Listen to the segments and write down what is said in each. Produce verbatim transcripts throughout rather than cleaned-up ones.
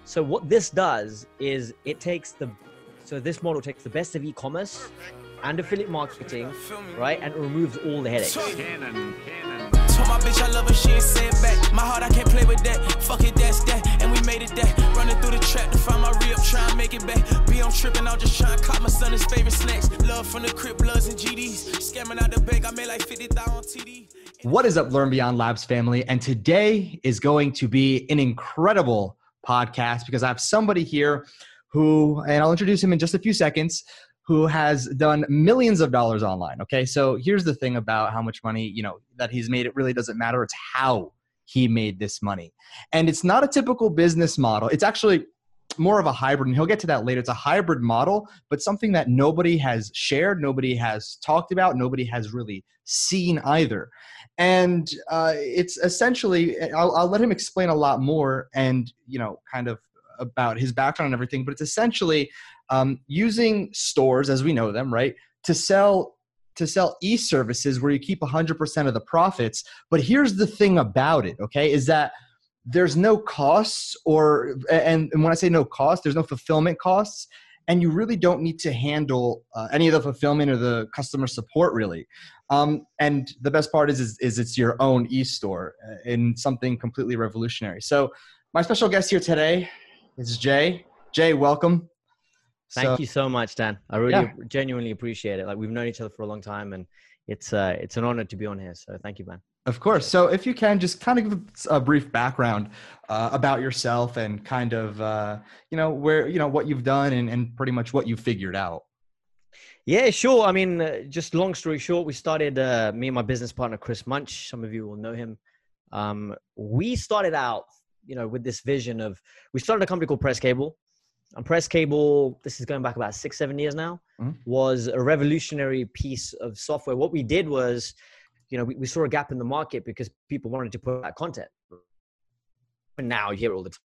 So what this does is it takes the, so this model takes the best of e-commerce and affiliate marketing, right? And it removes all the headaches. Cannon, cannon. Told my bitch I love her, she ain't say it back. My heart, I can't play with that. Fuck it, that's that. And we made it that. Running through the trap to find my re-up, try and make it back. Be on tripping, I'll just try and cop my son his favorite snacks. Love from the crib, bloods and G Ds. Scamming out the bank, I made like fifty thousand on T D. What is up, Learn Beyond Labs family? And today is going to be an incredible podcast because I have somebody here who, and I'll introduce him in just a few seconds, who has done millions of dollars online. Okay. So here's the thing about how much money, you know, that he's made. It really doesn't matter. It's how he made this money. And it's not a typical business model. It's actually more of a hybrid, and he'll get to that later. It's a hybrid model, but something that nobody has shared, nobody has talked about, nobody has really seen either. And uh, it's essentially, I'll, I'll let him explain a lot more and, you know, kind of about his background and everything, but it's essentially um, using stores as we know them, right, to sell to sell e-services where you keep one hundred percent of the profits. But here's the thing about it, okay, is that there's no costs or, and, and when I say no cost, there's no fulfillment costs, and you really don't need to handle uh, any of the fulfillment or the customer support really. Um, and the best part is, is, is it's your own e-store in something completely revolutionary. So my special guest here today is Jay. Jay, welcome. Thank so, you so much, Dan. I really yeah. genuinely appreciate it. Like, we've known each other for a long time, and it's uh, it's an honor to be on here. So thank you, man. Of course. So if you can just kind of give a brief background uh, about yourself and kind of, uh, you know, where, you know, what you've done and, and pretty much what you've figured out. Yeah, sure. I mean, uh, just long story short, we started, uh, me and my business partner, Chris Munch. Some of you will know him. Um, we started out, you know, with this vision of, we started a company called Press Cable. And Press Cable, this is going back about six, seven years now, mm-hmm. was a revolutionary piece of software. What we did was, you know, we, we saw a gap in the market because people wanted to put out content. And now you hear it all the time.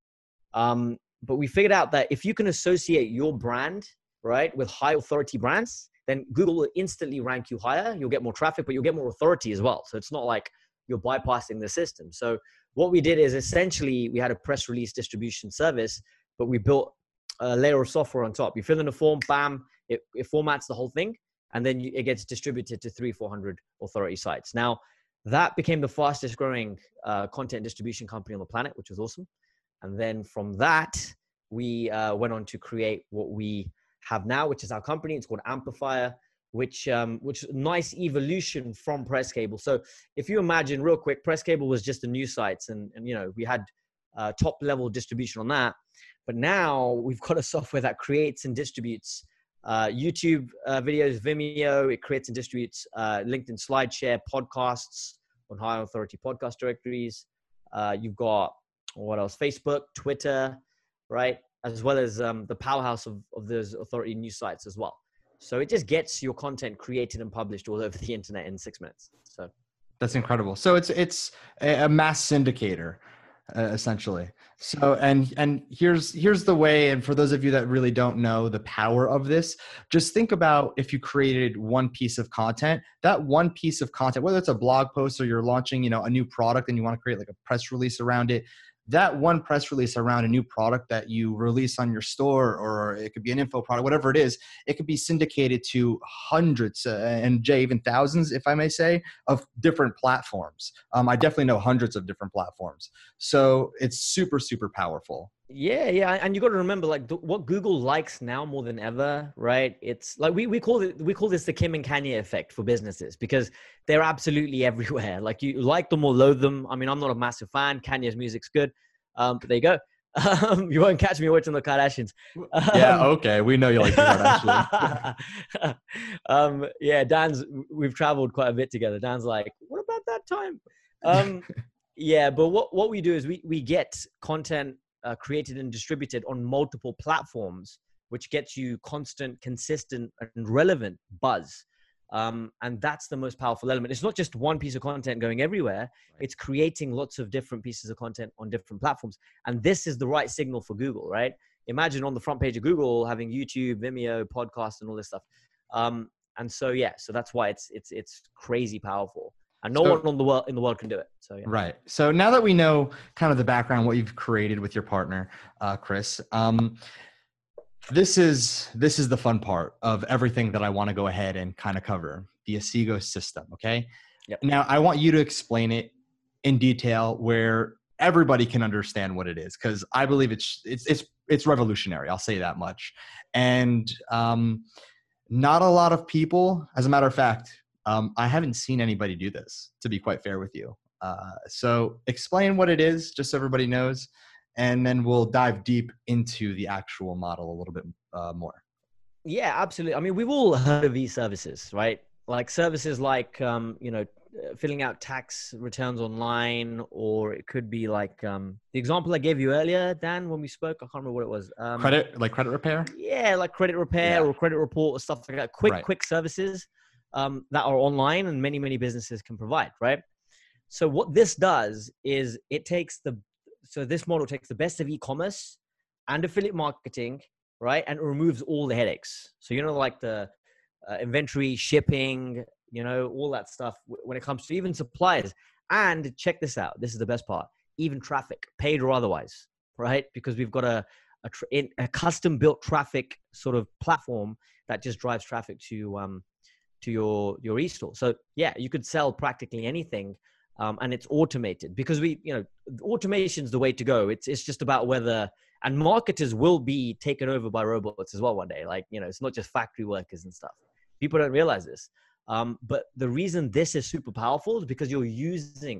Um, but we figured out that if you can associate your brand, right, with high authority brands, then Google will instantly rank you higher. You'll get more traffic, but you'll get more authority as well. So it's not like you're bypassing the system. So what we did is essentially we had a press release distribution service, but we built a layer of software on top. You fill in a form, bam, it, it formats the whole thing. And then you, it gets distributed to three, four hundred authority sites. Now, that became the fastest growing uh, content distribution company on the planet, which was awesome. And then from that, we uh, went on to create what we have now, which is our company. It's called Amplifier, which um, which is a nice evolution from Press Cable. So if you imagine real quick, Press Cable was just the news sites, and, and you know, we had uh, top level distribution on that. But now we've got a software that creates and distributes Uh, YouTube uh, videos, Vimeo. It creates and distributes uh, LinkedIn SlideShare, podcasts on high authority podcast directories. Uh, you've got, what else? Facebook, Twitter, right? As well as um, the powerhouse of, of those authority news sites as well. So it just gets your content created and published all over the internet in six minutes. So that's incredible. So it's it's a mass syndicator. Uh, essentially. So, and, and here's, here's the way. And for those of you that really don't know the power of this, just think about if you created one piece of content, that one piece of content, whether it's a blog post or you're launching, you know, a new product and you want to create like a press release around it, that one press release around a new product that you release on your store, or it could be an info product, whatever it is, it could be syndicated to hundreds uh, and Jay, even thousands, if I may say, of different platforms. Um, I definitely know hundreds of different platforms. So it's super, super powerful. Yeah, yeah, and you got to remember, like, th- what Google likes now more than ever, right? It's like we we call it we call this the Kim and Kanye effect for businesses, because they're absolutely everywhere. Like, you like them or loathe them. I mean, I'm not a massive fan. Kanye's music's good, um, but there you go. Um, you won't catch me watching the Kardashians. Um, yeah, okay, we know you like the Kardashians. um, yeah, Dan's. We've traveled quite a bit together. Dan's like, what about that time? Um, yeah, but what what we do is we we get content Uh, created and distributed on multiple platforms, which gets you constant, consistent, and relevant buzz. Um, and that's the most powerful element. It's not just one piece of content going everywhere. Right. It's creating lots of different pieces of content on different platforms. And this is the right signal for Google, right? Imagine on the front page of Google having YouTube, Vimeo, podcasts, and all this stuff. Um, and so, yeah, so that's why it's, it's, it's crazy powerful. and no So- one in the world in the world can do it. So yeah. Right. So now that we know kind of the background, what you've created with your partner, uh, Chris, um, this is this is the fun part of everything that I want to go ahead and kind of cover, the Asigo system. Okay. Yep. Now I want you to explain it in detail where everybody can understand what it is, because I believe it's it's it's it's revolutionary. I'll say that much. And um, not a lot of people, as a matter of fact, um, I haven't seen anybody do this, to be quite fair with you. Uh, so explain what it is, just so everybody knows, and then we'll dive deep into the actual model a little bit uh, more. Yeah, absolutely. I mean, we've all heard of these services, right? Like services like, um, you know, uh, filling out tax returns online, or it could be like um, the example I gave you earlier, Dan, when we spoke. I can't remember what it was. Um, Credit, like credit repair? Yeah, like credit repair Yeah. or credit report or stuff like that. Quick, Right. quick services um, that are online and many, many businesses can provide, right? So what this does is it takes the, so this model takes the best of e-commerce and affiliate marketing, right? And it removes all the headaches. So, you know, like the uh, inventory, shipping, you know, all that stuff w- when it comes to even suppliers. And check this out. This is the best part. Even traffic, paid or otherwise, right? Because we've got a, a, tr- in, a custom built traffic sort of platform that just drives traffic to, um, to your, your e-store. So yeah, you could sell practically anything. Um, and it's automated because we, you know, automation is the way to go. It's it's just about whether, and marketers will be taken over by robots as well one day. Like, you know, it's not just factory workers and stuff. People don't realize this. Um, but the reason this is super powerful is because you're using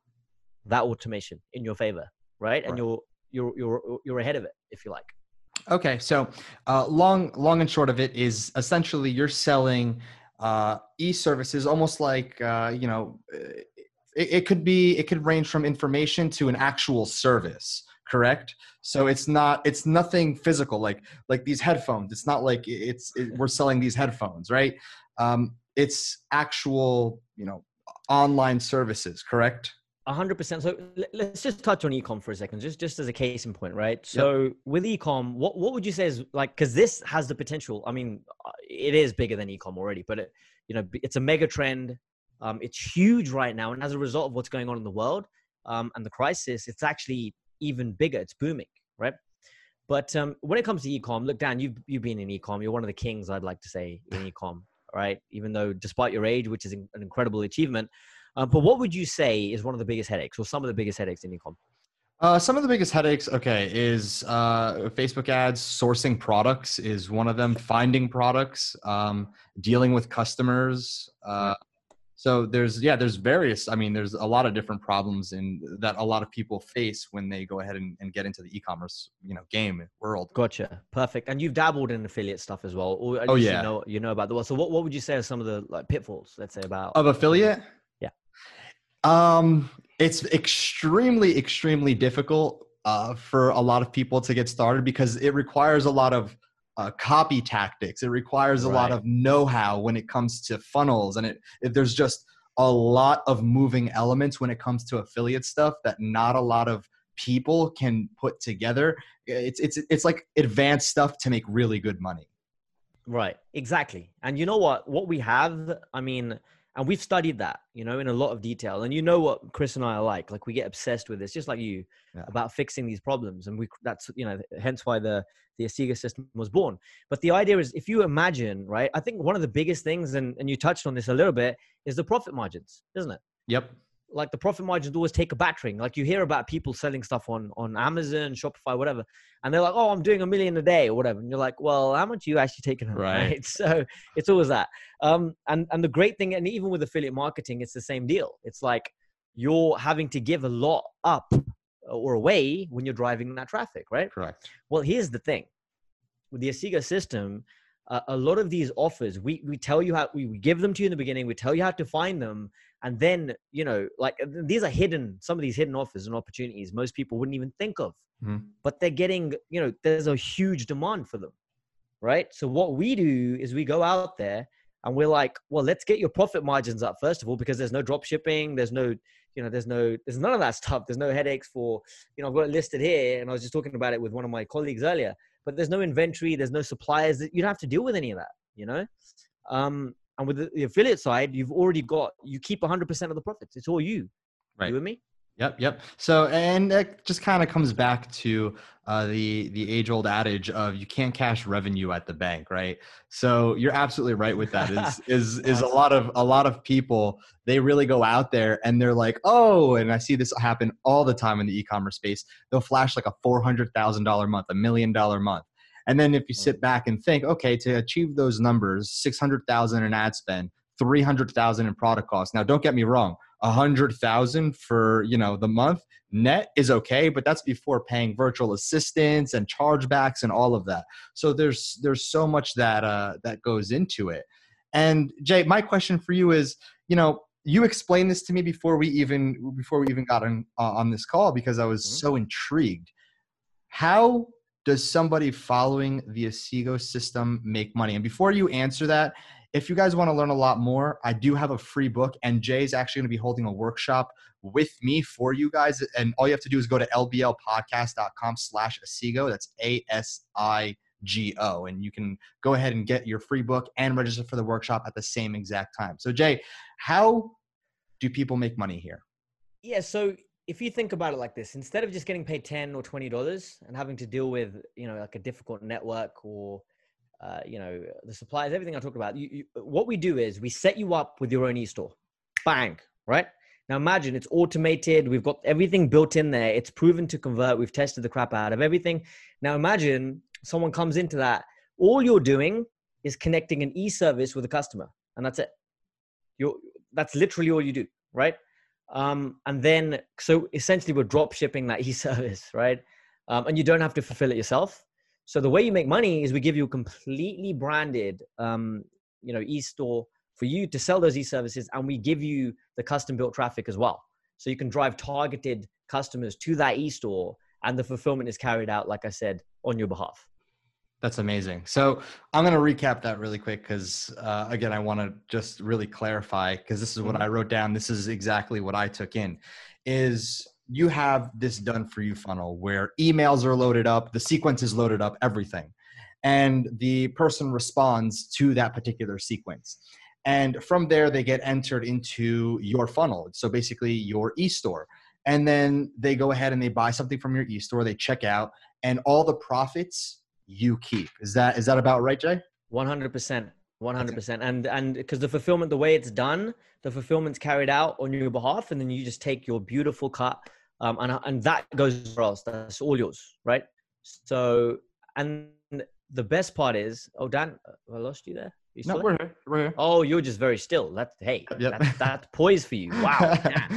that automation in your favor, right? And Right. you're you're you're you're ahead of it, if you like. Okay, so uh, long, long and short of it is essentially you're selling uh, e-services, almost like uh, you know, it, it could be, it could range from information to an actual service, correct? So it's not, it's nothing physical, like like these headphones. It's not like it's it, we're selling these headphones, right? Um, it's actual, you know, online services, correct? A hundred percent. So l- let's just touch on ecom for a second, just just as a case in point, right? So with ecom, what what would you say is like, because this has the potential. I mean, uh, it is bigger than ecom already, but it, you know, it's a mega trend. Um, it's huge right now, and as a result of what's going on in the world um, and the crisis, it's actually even bigger. It's booming, right? But um, when it comes to ecom, look, Dan, you've you've been in ecom. You're one of the kings, I'd like to say, in ecom, right? Even though, despite your age, which is an incredible achievement. Uh, but what would you say is one of the biggest headaches, or some of the biggest headaches in ecom? Uh, some of the biggest headaches, okay, is uh, Facebook ads. Sourcing products is one of them. Finding products, um, dealing with customers. Uh, so there's, yeah, there's various. I mean, there's a lot of different problems in that a lot of people face when they go ahead and, and get into the e-commerce, you know, game world. Gotcha, perfect. And you've dabbled in affiliate stuff as well, or at Oh, least yeah. you know you know about the. So what what would you say are some of the like pitfalls? Let's say about Of affiliate? Yeah. Um, it's extremely, extremely difficult uh, for a lot of people to get started because it requires a lot of uh, copy tactics. It requires a lot Right. of know-how when it comes to funnels, and it, it there's just a lot of moving elements when it comes to affiliate stuff that not a lot of people can put together. It's it's it's like advanced stuff to make really good money. Right, exactly. And you know what? What we have, I mean, and we've studied that, you know, in a lot of detail. And you know what Chris and I are like, like we get obsessed with this, just like you, Yeah. about fixing these problems. And we, that's, you know, hence why the, the Asigo system was born. But the idea is, if you imagine, right, I think one of the biggest things, and, and you touched on this a little bit, is the profit margins, isn't it? Yep. Like the profit margins always take a battering. Like you hear about people selling stuff on, on Amazon, Shopify, whatever. And they're like, oh, I'm doing a million a day or whatever. And you're like, well, how much are you actually taking home? Right. Right. So it's always that. Um, and, and the great thing, and even with affiliate marketing, it's the same deal. It's like you're having to give a lot up or away when you're driving that traffic, right? Correct. Well, here's the thing. With the Asigo system, uh, a lot of these offers, we, we tell you how, we, we give them to you in the beginning, we tell you how to find them. And then, you know, like these are hidden, some of these hidden offers and opportunities most people wouldn't even think of, Mhm. but they're getting, you know, there's a huge demand for them, right? So what we do is we go out there and we're like, well, let's get your profit margins up first of all, because there's no drop shipping, there's no, you know, there's no, there's none of that stuff. There's no headaches for, you know, I've got it listed here and I was just talking about it with one of my colleagues earlier, but there's no inventory, there's no suppliers. You don't have to deal with any of that, you know? Um, and with the, the affiliate side, you've already got, you keep one hundred percent of the profits. It's all you. Right. You with me? Yep. Yep. So, and it just kind of comes back to uh, the, the age old adage of you can't cash revenue at the bank. Right. So you're absolutely right with that is, is, is a lot of, a lot of people, they really go out there and they're like, oh, and I see this happen all the time in the e-commerce space. They'll flash like a four hundred thousand dollars month, a million dollar month. And then if you sit back and think, okay, to achieve those numbers, six hundred thousand in ad spend, three hundred thousand in product costs. Now, don't get me wrong. A hundred thousand for, you know, the month net is okay, but that's before paying virtual assistants and chargebacks and all of that. So there's, there's so much that, uh, that goes into it. And Jay, my question for you is, you know, you explained this to me before we even, before we even got on, uh, on this call, because I was mm-hmm. so intrigued. How does somebody following the Assigo system make money? And before you answer that, if you guys want to learn a lot more, I do have a free book, and Jay's actually going to be holding a workshop with me for you guys. And all you have to do is go to lblpodcast.com slash Assigo. That's A S I G O. And you can go ahead and get your free book and register for the workshop at the same exact time. So Jay, how do people make money here? Yeah. So if you think about it like this, instead of just getting paid ten or twenty dollars and having to deal with, you know, like a difficult network or, uh, you know, the suppliers, everything I talked about, you, you, what we do is we set you up with your own e-store. Bang, right? Now imagine it's automated. We've got everything built in there. It's proven to convert. We've tested the crap out of everything. Now imagine someone comes into that. All you're doing is connecting an e-service with a customer, and that's it. You're, that's literally all you do, right? Um, and then, so essentially we're drop shipping that e-service, right? Um, and you don't have to fulfill it yourself. So the way you make money is we give you a completely branded, um, you know, e-store for you to sell those e-services. And we give you the custom built traffic as well. So you can drive targeted customers to that e-store, and the fulfillment is carried out, like I said, on your behalf. That's amazing. So I'm going to recap that really quick because, uh, again, I want to just really clarify, because this is what I wrote down. This is exactly what I took in, is you have this done for you funnel where emails are loaded up, the sequence is loaded up, everything. And the person responds to that particular sequence. And from there, they get entered into your funnel. So basically your e-store. And then they go ahead and they buy something from your e-store, they check out, and all the profits you keep. Is that, is that about right, Jay? one hundred percent. one hundred percent. And, and because the fulfillment, the way it's done, the fulfillment's carried out on your behalf, and then you just take your beautiful cut, um, and, and that goes for us. That's all yours, right? So, and the best part is, oh, Dan, I lost you there. You no, we're here. We're here. Oh, you're just very still. That's, hey, yep. that's, that's poise for you. Wow.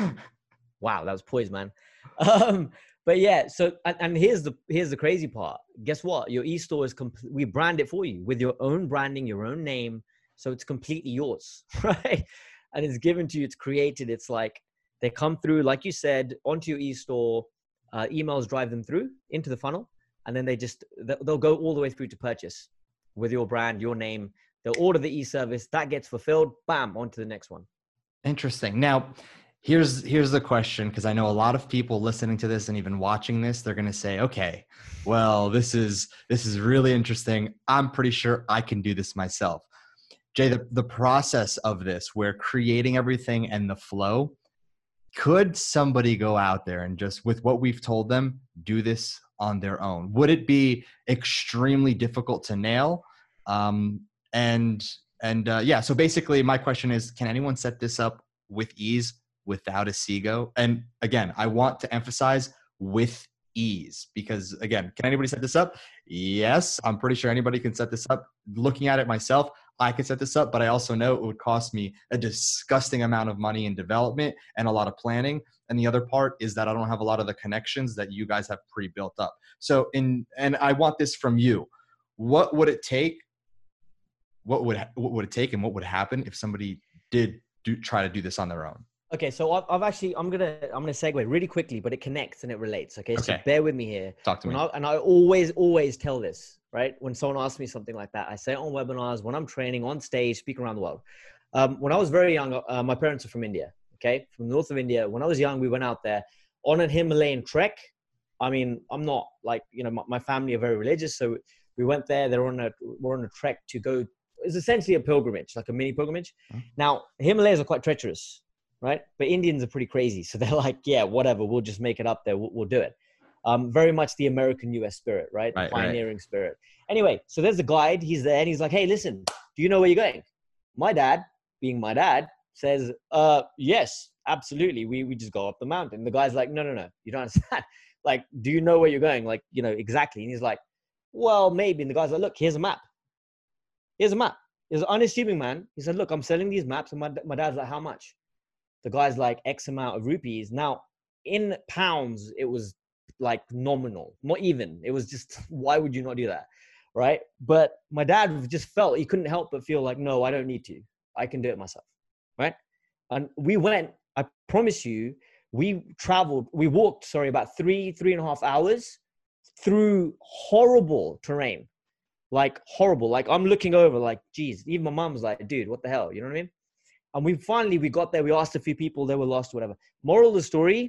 Wow. That was poise, man. Um, But yeah, so, and, and here's the, here's the crazy part. Guess what? Your e-store is, comp- we brand it for you with your own branding, your own name. So it's completely yours, right? And it's given to you, it's created. It's like they come through, like you said, onto your e-store, uh, emails drive them through into the funnel. And then they just, they'll go all the way through to purchase with your brand, your name. They'll order the e-service, that gets fulfilled, bam, on to the next one. Interesting. Now, Here's here's the question, because I know a lot of people listening to this and even watching this, they're going to say, okay, well, this is this is really interesting. I'm pretty sure I can do this myself. Jay, the, the process of this, where creating everything and the flow, could somebody go out there and just, with what we've told them, do this on their own? Would it be extremely difficult to nail? Um, and and uh, yeah, so basically my question is, can anyone set this up with ease without Assigo? And again, I want to emphasize with ease, because again, can anybody set this up? Yes, I'm pretty sure anybody can set this up. Looking at it myself, I could set this up, but I also know it would cost me a disgusting amount of money in development and a lot of planning. And the other part is that I don't have a lot of the connections that you guys have pre-built up. So in, and I want this from you. What would it take? What would, what would it take and what would happen if somebody did do, try to do this on their own? Okay, so I've, I've actually, I'm gonna, I'm gonna segue really quickly, but it connects and it relates. Okay, so okay. bear with me here. Talk to when me. I, and I always, always tell this, right? When someone asks me something like that, I say it on webinars, when I'm training, on stage, speak around the world. Um, when I was very young, uh, my parents are from India. Okay, from the north of India. When I was young, we went out there on a Himalayan trek. I mean, I'm not like, you know, my, my family are very religious, so we went there. They're on a, we're on a trek to go it's essentially a pilgrimage, like a mini pilgrimage. Hmm. Now, Himalayas are quite treacherous, right? But Indians are pretty crazy. So they're like, yeah, whatever, we'll just make it up there. We'll, we'll do it. Um, very much the American U S spirit, right? The Right, pioneering right. spirit. Anyway, so there's a guide. He's there and he's like, hey, listen, do you know where you're going? My dad, being my dad, says, uh, yes, absolutely. We, we just go up the mountain. The guy's like, no, no, no, you don't understand. Like, do you know where you're going? Like, you know, exactly. And he's like, well, maybe. And the guy's like, look, here's a map. Here's a map. He's an unassuming man. He said, look, I'm selling these maps. And my, my dad's like, how much? The guy's like, X amount of rupees. Now, in pounds, it was like nominal, not even. It was just, why would you not do that? Right? But my dad just felt, he couldn't help but feel like, no, I don't need to. I can do it myself. Right? And we went, I promise you, we traveled, we walked, sorry, about three, three and a half hours through horrible terrain. Like horrible. Like I'm looking over like, geez, even my mom's like, dude, what the hell? You know what I mean? And we finally, we got there. We asked a few people, they were lost, whatever. Moral of the story,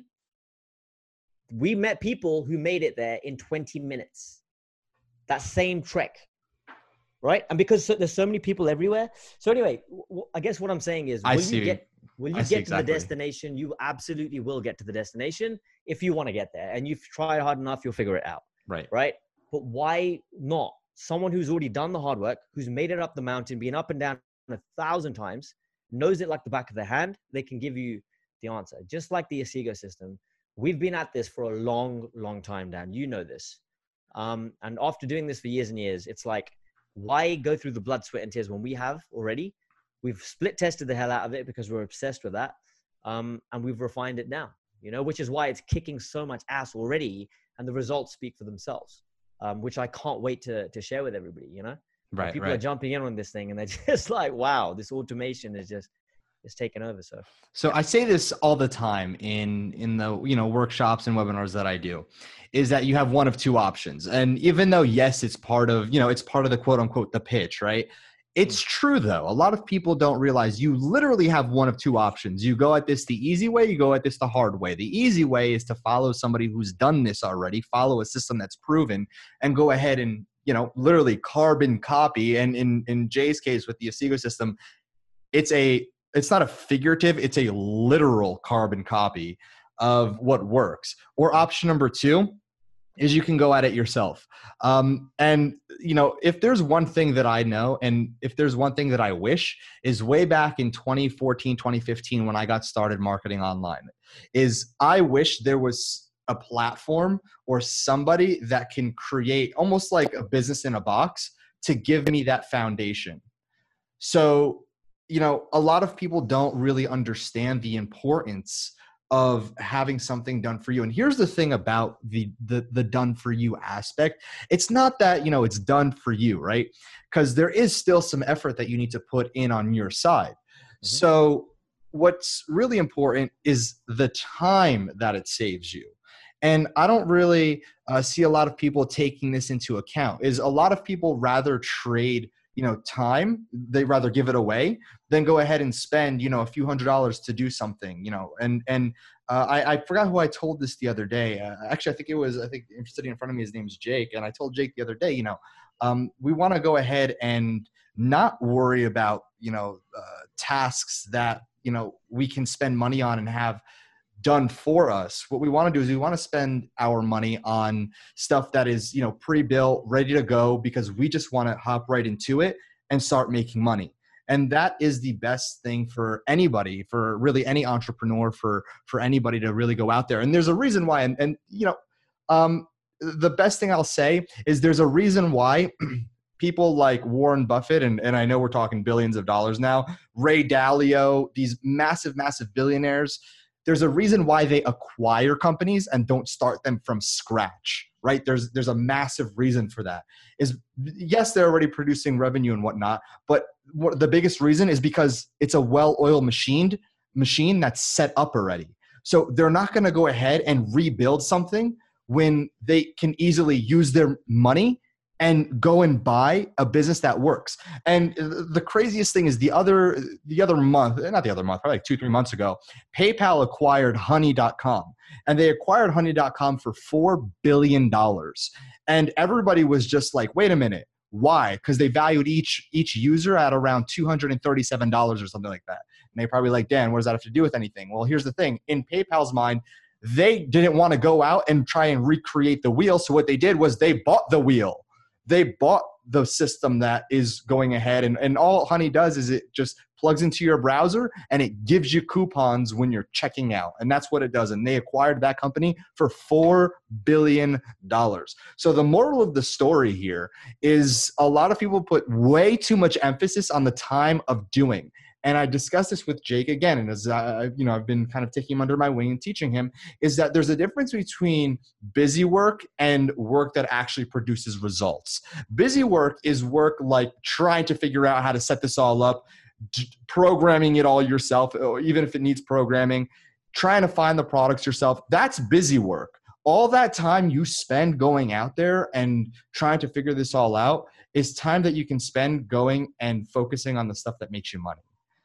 we met people who made it there in twenty minutes. That same trek. Right? And because so, there's so many people everywhere. So anyway, w- I guess what I'm saying is, will I see. you get, will you I see get to exactly. the destination? You absolutely will get to the destination if you want to get there. And you've tried hard enough, you'll figure it out. Right. Right? But why not? Someone who's already done the hard work, who's made it up the mountain, been up and down a thousand times, knows it like the back of their hand, they can give you the answer. Just like the Asigo system, we've been at this for a long, long time, Dan. You know this. Um, and after doing this for years and years, it's like, why go through the blood, sweat, and tears when we have already? We've split tested the hell out of it because we're obsessed with that. Um, and we've refined it now, you know, which is why it's kicking so much ass already. And the results speak for themselves, um, which I can't wait to, to share with everybody, you know? Right. People right. are jumping in on this thing and they're just like, wow, this automation is just, it's taken over. So, so I say this all the time in, in the, you know, workshops and webinars that I do, is that you have one of two options. And even though, yes, it's part of, you know, it's part of the quote unquote, the pitch, right? It's true though. A lot of people don't realize you literally have one of two options. You go at this the easy way, you go at this the hard way. The easy way is to follow somebody who's done this already, follow a system that's proven, and go ahead and, you know, literally carbon copy. And in, in Jay's case with the Asigo system, it's a, it's not a figurative, it's a literal carbon copy of what works. Or option number two is you can go at it yourself. Um, and, you know, if there's one thing that I know, and if there's one thing that I wish, is way back in twenty fourteen, twenty fifteen, when I got started marketing online, is I wish there was a platform or somebody that can create almost like a business in a box to give me that foundation. So, you know, a lot of people don't really understand the importance of having something done for you. And here's the thing about the, the, the done for you aspect. It's not that, you know, it's done for you, right? Because there is still some effort that you need to put in on your side. Mm-hmm. So what's really important is the time that it saves you. And I don't really uh, see a lot of people taking this into account. Is a lot of people rather trade, you know, time, they rather give it away than go ahead and spend, you know, a few hundred dollars to do something, you know, and, and uh, I, I forgot who I told this the other day. Uh, actually, I think it was, I think sitting in front of me, his name is Jake. And I told Jake the other day, you know, um, we want to go ahead and not worry about, you know, uh, tasks that, you know, we can spend money on and have done for us. What we want to do is we want to spend our money on stuff that is, you know, pre-built, ready to go, because we just want to hop right into it and start making money. And that is the best thing for anybody, for really any entrepreneur, for, for anybody to really go out there. And there's a reason why, and, and you know, um, the best thing I'll say is there's a reason why people like Warren Buffett, and, and I know we're talking billions of dollars now, Ray Dalio, these massive, massive billionaires, there's a reason why they acquire companies and don't start them from scratch, right? There's there's a massive reason for that. Is yes, they're already producing revenue and whatnot, but what, the biggest reason is because it's a well-oiled machined machine that's set up already. So they're not going to go ahead and rebuild something when they can easily use their money and go and buy a business that works. And the craziest thing is the other, the other month, not the other month, probably like two, three months ago, PayPal acquired honey dot com, and they acquired honey dot com for four billion dollars. And everybody was just like, wait a minute, Why? Because they valued each each user at around two hundred thirty-seven dollars or something like that. And they probably like, Dan, what does that have to do with anything? Well, here's the thing. In PayPal's mind, they didn't want to go out and try and recreate the wheel. So what they did was they bought the wheel. They bought the system that is going ahead. And, and all Honey does is it just plugs into your browser and it gives you coupons when you're checking out. And that's what it does. And they acquired that company for four billion dollars. So the moral of the story here is a lot of people put way too much emphasis on the time of doing. And I discussed this with Jake again, and as I, you know, I've been kind of taking him under my wing and teaching him, is that there's a difference between busy work and work that actually produces results. Busy work is work like trying to figure out how to set this all up, programming it all yourself, or even if it needs programming, trying to find the products yourself. That's busy work. All that time you spend going out there and trying to figure this all out is time that you can spend going and focusing on the stuff that makes you money.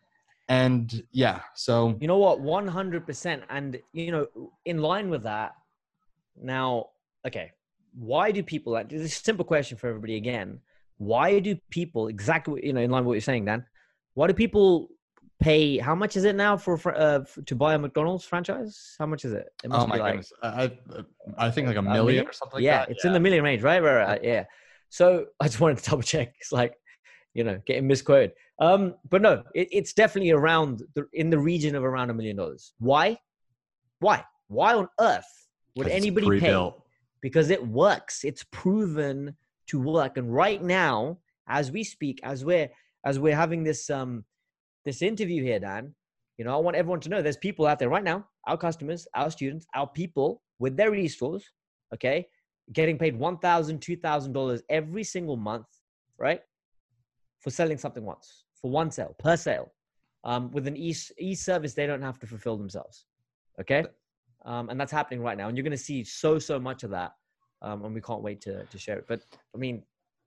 And yeah, so. You know what? one hundred percent. And, you know, in line with that, now, okay, why do people, like, this is a simple question for everybody again. Why do people, exactly, you know, in line with what you're saying, Dan, why do people pay, how much is it now for, uh, to buy a McDonald's franchise? How much is it? It must oh my be like, goodness. I, I think like a million, a million? or something like yeah, that. It's yeah, in the million range, right? Right, right? Yeah. So I just wanted to double check. It's like, you know, getting misquoted. Um, but no, it, it's definitely around the, in the region of around a million dollars. Why? Why? Why on earth would anybody pay? Because it works. It's proven to work. And right now, as we speak, as we're as we're having this um this interview here, Dan, you know, I want everyone to know there's people out there right now, our customers, our students, our people with their e-stores, okay, getting paid one thousand dollars, two thousand dollars every single month, right? For selling something once, for one sale, per sale. Um, with an e- e-service, they don't have to fulfill themselves, okay? Um, and that's happening right now. And you're going to see so, so much of that. Um, and we can't wait to, to share it. But, I mean...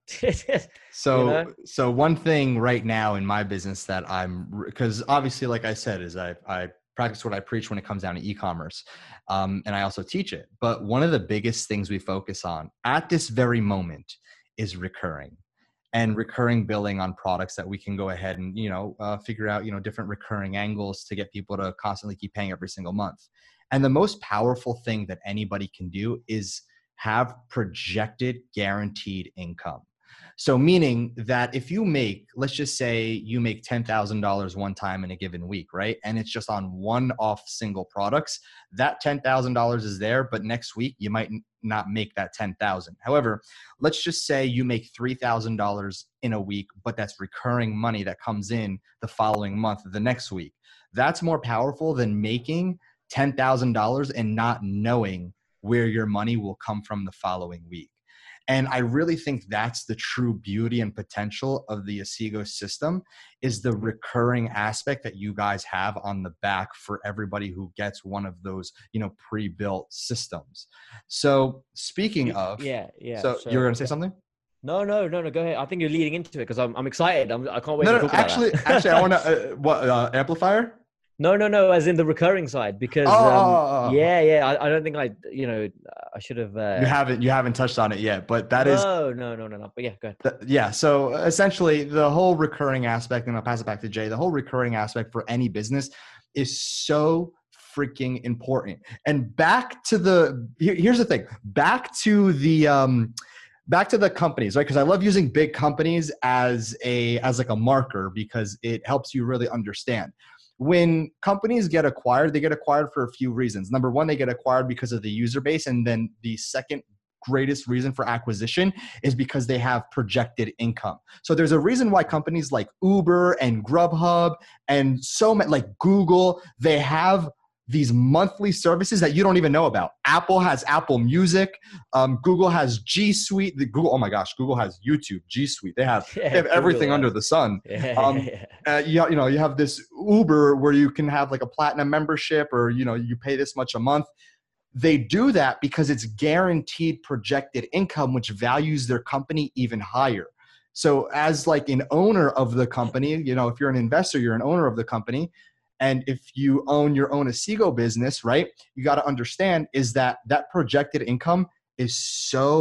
so, you know? so one thing right now in my business that I'm... Because obviously, like I said, is I, I practice what I preach when it comes down to e-commerce. Um, and I also teach it. But one of the biggest things we focus on at this very moment is recurring. And recurring billing on products that we can go ahead and, you know, uh, figure out, you know, different recurring angles to get people to constantly keep paying every single month. And the most powerful thing that anybody can do is have projected guaranteed income. So meaning that if you make, let's just say you make ten thousand dollars one time in a given week, right? And it's just on one-off single products, that ten thousand dollars is there, but next week you might not make that ten thousand dollars. However, let's just say you make three thousand dollars in a week, but that's recurring money that comes in the following month, the next week. That's more powerful than making ten thousand dollars and not knowing where your money will come from the following week. And I really think that's the true beauty and potential of the Asigo system, is the recurring aspect that you guys have on the back for everybody who gets one of those, you know, pre-built systems. So speaking of, yeah, yeah. So, so you're going to say something? No, no, no, no. Go ahead. I think you're leading into it because I'm, I'm excited. I'm, I can't wait no, to no, talk about actually, that. actually, I want to, uh, what, uh, amplifier? No, no, no. As in the recurring side, because oh, um, oh, oh. yeah, yeah. I, I don't think I, you know, I should have. Uh, you haven't, you haven't touched on it yet, but that no, is. No, no, no, no, no. But yeah, go ahead. The, yeah. So essentially, the whole recurring aspect, and I'll pass it back to Jay. The whole recurring aspect for any business is so freaking important. And back to the. Here, here's the thing. Back to the. Um, Back to the companies, right? Because I love using big companies as a as like a marker because it helps you really understand. When companies get acquired, they get acquired for a few reasons. Number one, they get acquired because of the user base. And then the second greatest reason for acquisition is because they have projected income. So there's a reason why companies like Uber and Grubhub and so many, like Google, they have these monthly services that you don't even know about. Apple has Apple Music. Um, Google has G Suite. The Google, oh my gosh, Google has YouTube, G Suite. They have, yeah, they have everything Google, under the sun. Yeah, um, yeah. uh, you, you know, you have this Uber where you can have like a platinum membership, or you know, you pay this much a month. They do that because it's guaranteed projected income, which values their company even higher. So as like an owner of the company, you know, if you're an investor, you're an owner of the company. And if you own your own Asigo business, right, you got to understand is that that projected income is so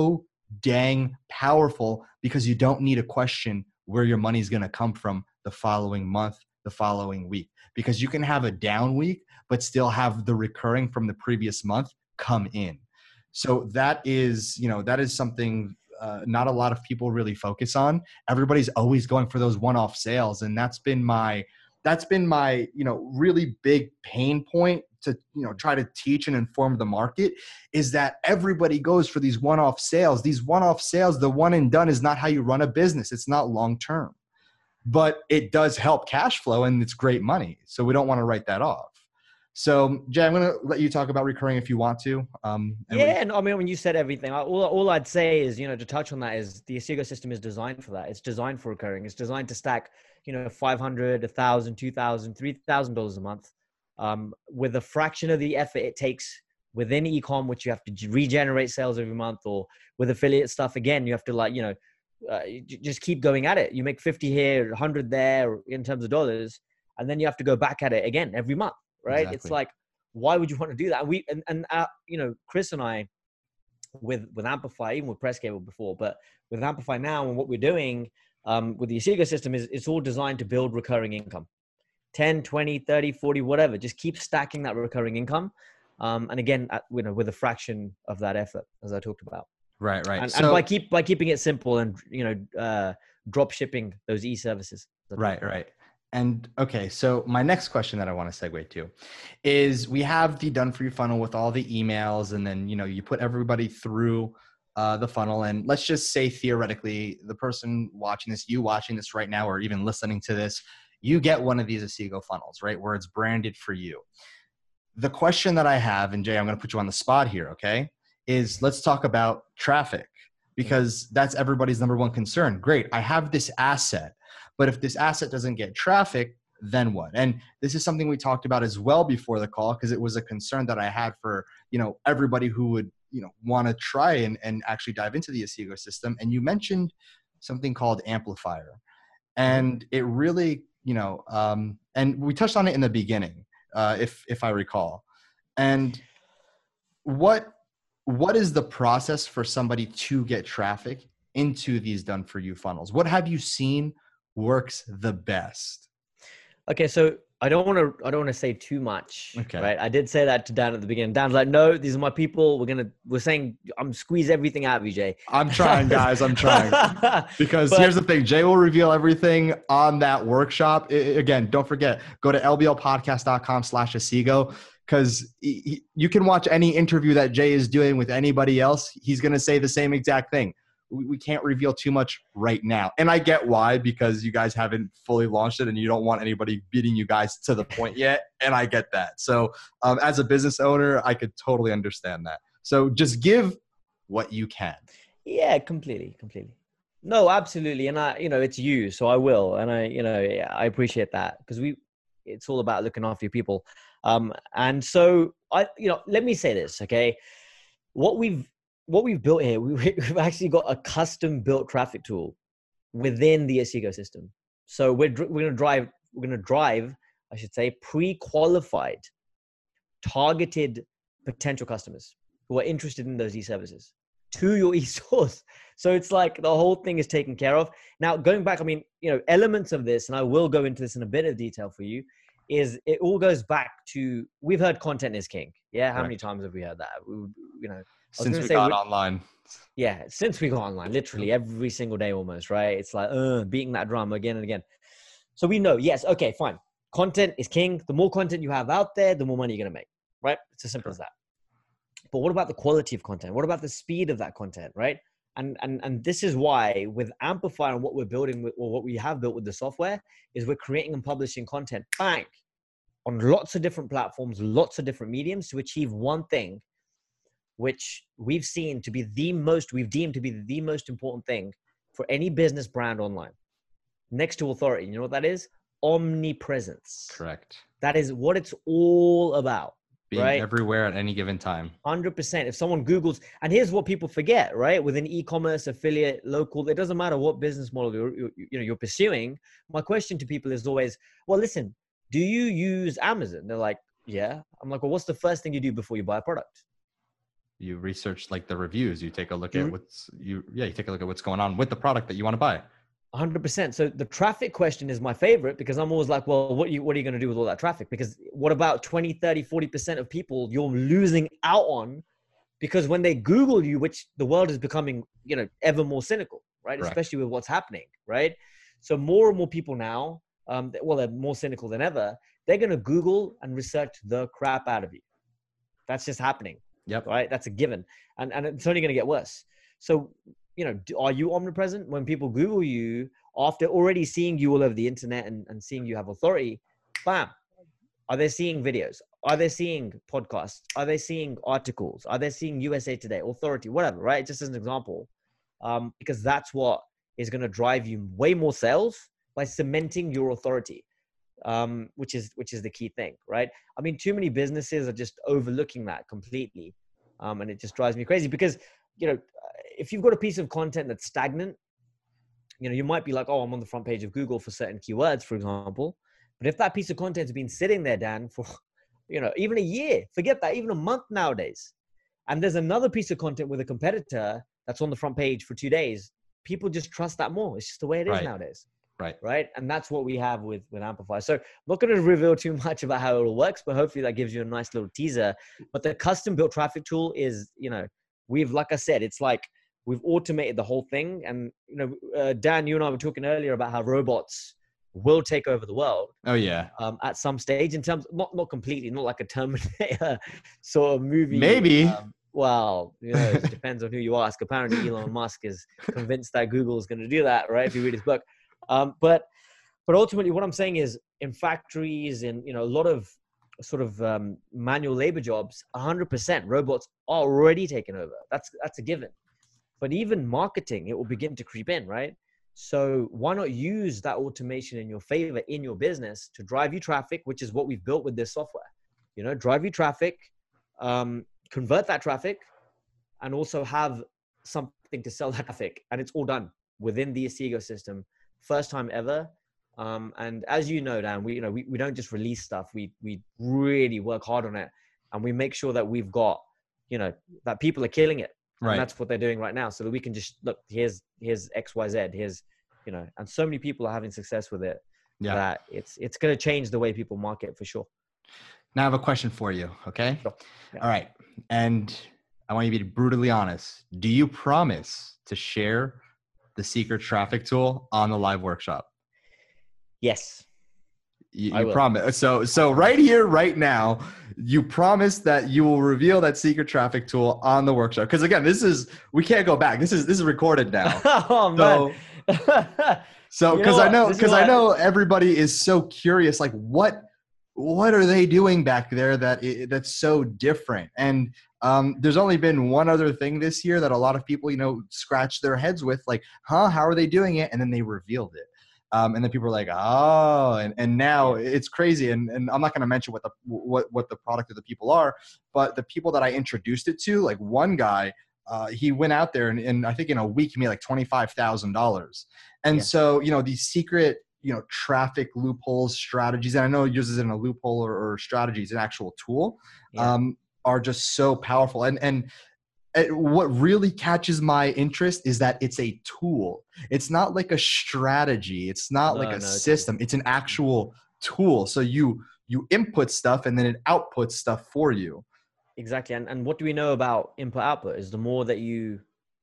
dang powerful because you don't need to question where your money is going to come from the following month, the following week, because you can have a down week, but still have the recurring from the previous month come in. So that is, you know, that is something uh, not a lot of people really focus on. Everybody's always going for those one-off sales. And that's been my, that's been my, you know, really big pain point to, you know, try to teach and inform the market, is that everybody goes for these one-off sales. These one-off sales, the one and done is not how you run a business. It's not long-term, but it does help cash flow and it's great money. So we don't want to write that off. So Jay, I'm going to let you talk about recurring if you want to. Um, yeah, and I mean, when you said everything, I, all, all I'd say is, you know, to touch on that is the Asigo system is designed for that. It's designed for recurring. It's designed to stack, you know, five hundred, one thousand, two thousand, three thousand dollars a month um, with a fraction of the effort it takes within e-com, which you have to regenerate sales every month, or with affiliate stuff. Again, you have to like, you know, uh, just keep going at it. You make fifty here, one hundred there in terms of dollars, and then you have to go back at it again every month. Right. Exactly. It's like, why would you want to do that? And we, and, and uh, you know, Chris and I with, with Amplify, even with Press Cable before, but with Amplify now and what we're doing um, with the Asigo system is it's all designed to build recurring income, ten, twenty, thirty, forty, whatever. Just keep stacking that recurring income. Um, and again, at, you know, with a fraction of that effort, as I talked about. Right. Right. And, so, and by keep, by keeping it simple and, you know, uh, drop shipping those e-services. Right. Right. And okay, so my next question that I want to segue to is, we have the done for you funnel with all the emails, and then, you know, you put everybody through uh, the funnel. And let's just say theoretically, the person watching this, you watching this right now, or even listening to this, you get one of these Asigo funnels, right, where it's branded for you. The question that I have, and Jay, I'm going to put you on the spot here, okay, is let's talk about traffic, because that's everybody's number one concern. Great, I have this asset. But if this asset doesn't get traffic, then what? And this is something we talked about as well before the call, because it was a concern that I had for, you know, everybody who would, you know, want to try and, and actually dive into the Asigo system. And you mentioned something called Amplifier. And it really, you know, um, and we touched on it in the beginning, uh, if if I recall. And what what is the process for somebody to get traffic into these done for you funnels? What have you seen works the best? Okay, so I don't want to I don't want to say too much. Okay. Right. I did say that to Dan at the beginning. Dan's like, no, these are my people. We're gonna we're saying I'm squeeze everything out of you, Jay. I'm trying, guys. I'm trying. Because but, here's the thing, Jay will reveal everything on that workshop. I, again, don't forget, go to L B L podcast dot com slash Asigo, because you can watch any interview that Jay is doing with anybody else. He's gonna say the same exact thing. We can't reveal too much right now. And I get why, because you guys haven't fully launched it and you don't want anybody beating you guys to the point yet. And I get that. So um, as a business owner, I could totally understand that. So just give what you can. Yeah, completely, completely. No, absolutely. And I, you know, it's you, so I will. And I, you know, I appreciate that, because we, it's all about looking after your people. Um, and so I, you know, let me say this, okay? What we've, What we've built here, we've actually got a custom built traffic tool within the Asigo system. So we're, we're going to drive, we're going to drive, I should say, pre-qualified, targeted potential customers who are interested in those e-services to your e-stores. So it's like the whole thing is taken care of. Now, going back, I mean, you know, elements of this, and I will go into this in a bit of detail for you, is it all goes back to, we've heard content is king. Yeah. How right. many times have we heard that? We, you know, Since we got we, online. Yeah, since we got online, literally every single day almost, right? It's like uh, beating that drum again and again. So we know, yes, okay, fine. Content is king. The more content you have out there, the more money you're going to make, right? It's as simple as that. But what about the quality of content? What about the speed of that content, right? And and and this is why with Amplify and what we're building with, or what we have built with the software, is we're creating and publishing content, bang, on lots of different platforms, lots of different mediums to achieve one thing, which we've seen to be the most, we've deemed to be the most important thing for any business brand online. Next to authority, you know what that is? Omnipresence. Correct. That is what it's all about. Being right? everywhere at any given time. one hundred percent. If someone Googles, and here's what people forget, right? Within e-commerce, affiliate, local, it doesn't matter what business model you're, you, you know, you're pursuing. My question to people is always, well, listen, do you use Amazon? They're like, yeah. I'm like, well, what's the first thing you do before you buy a product? you research like the reviews, you take a look You- at what's you yeah you take a look at what's going on with the product that you want to buy. one hundred percent. So the traffic question is my favorite, because I'm always like, well, what are you, what are you going to do with all that traffic? Because what about twenty, thirty, forty percent of people you're losing out on, because when they Google you, which the world is becoming, you know, ever more cynical, right? Correct. Especially with what's happening, right? So more and more people now, um, well, they're more cynical than ever. They're going to Google and research the crap out of you. That's just happening. Yep. Right. That's a given. And, and it's only going to get worse. So, you know, do- are you omnipresent when people Google you after already seeing you all over the internet and, and seeing you have authority? Bam. Are they seeing videos? Are they seeing podcasts? Are they seeing articles? Are they seeing U S A Today, Authority, whatever, right? Just as an example, um, because that's what is going to drive you way more sales by cementing your authority, um, which is which is the key thing, right? I mean, too many businesses are just overlooking that completely, um, and it just drives me crazy because, you know, if you've got a piece of content that's stagnant, you know, you might be like, oh, I'm on the front page of Google for certain keywords, for example. But if that piece of content has been sitting there, Dan, for, you know, even a year, forget that, even a month nowadays, and there's another piece of content with a competitor that's on the front page for two days, people just trust that more. It's just the way it is Right. nowadays. Right. Right. And that's what we have with, with Amplify. So I'm not going to reveal too much about how it all works, but hopefully that gives you a nice little teaser. But the custom built traffic tool is, you know, we've, like I said, it's like we've automated the whole thing. And, you know, uh, Dan, you and I were talking earlier about how robots will take over the world. Oh yeah. Um, at some stage in terms, not, not completely, not like a Terminator sort of movie. Maybe. Um, well, you know, it depends on who you ask. Apparently Elon Musk is convinced that Google is going to do that, right? If you read his book. Um, but, but ultimately what I'm saying is in factories and, you know, a lot of sort of um, manual labor jobs, one hundred percent robots are already taken over. That's, that's a given. But even marketing, it will begin to creep in, right? So why not use that automation in your favor in your business to drive you traffic, which is what we've built with this software, you know, drive you traffic, um, convert that traffic, and also have something to sell that traffic. And it's all done within the Acego system. First time ever. Um, and as you know, Dan, we, you know, we, we don't just release stuff. We, we really work hard on it, and we make sure that we've got, you know, that people are killing it. And Right. that's what they're doing right now. So that we can just look, here's, here's X, Y, Z, here's, you know, and so many people are having success with it Yeah. that it's, it's going to change the way people market for sure. Now I have a question for you. Okay. Sure. Yeah. All right. And I want you to be brutally honest. Do you promise to share the secret traffic tool on the live workshop? Yes. You, I you will. promise. So, so right here, right now, you promise that you will reveal that secret traffic tool on the workshop. Because again, this is, we can't go back. This is, this is recorded now. Oh man. So, so You know because I what? know, This is because I what- know everybody is so curious, like what, what are they doing back there that i- that's so different? And um, there's only been one other thing this year that a lot of people, you know, scratch their heads with, like, huh, how are they doing it? And then they revealed it. Um, and then people are like, oh, and, and now it's crazy. And, and I'm not going to mention what the, what, what the product of the people are, but the people that I introduced it to, like one guy, uh, he went out there and, and I think in a week he made like twenty-five thousand dollars. And Yeah. so, you know, these secret, you know, traffic loopholes, strategies, and I know yours isn't a loophole or, or strategy, it's an actual tool, Yeah. um, are just so powerful. And, and, it, what really catches my interest is that it's a tool. It's not like a strategy. It's not No, like a no, it's- system. It's an actual tool. So you you input stuff and then it outputs stuff for you. Exactly. And, and what do we know about input output is the more that you